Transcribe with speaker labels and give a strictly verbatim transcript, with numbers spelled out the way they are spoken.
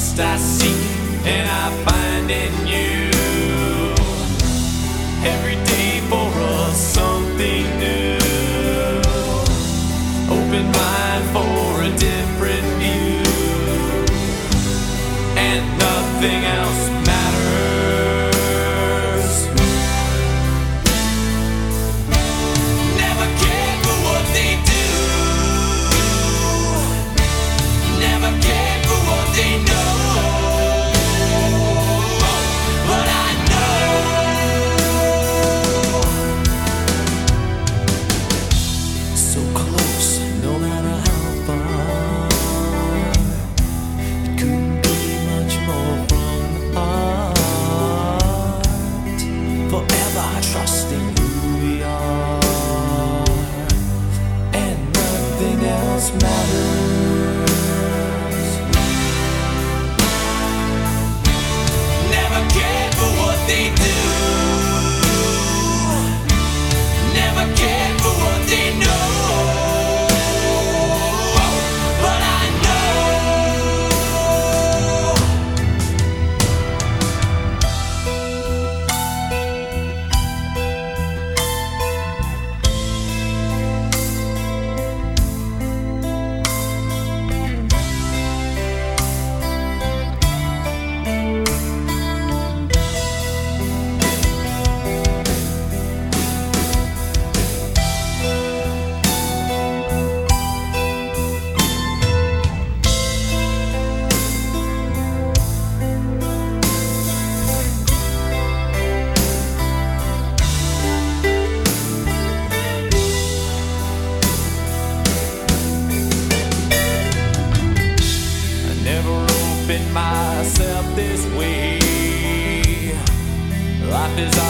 Speaker 1: trust I seek and I find in you. Every day for us something new. Open mind for a different view, and nothing else matters. Never cared for what they do. Never cared for what they know. But I know so close, no matter how far. It couldn't be much more from the heart. Forever trusting who we are, and nothing else matters. Never cared for what they do. Never cared for what they know. But I know I never opened myself this way. Life is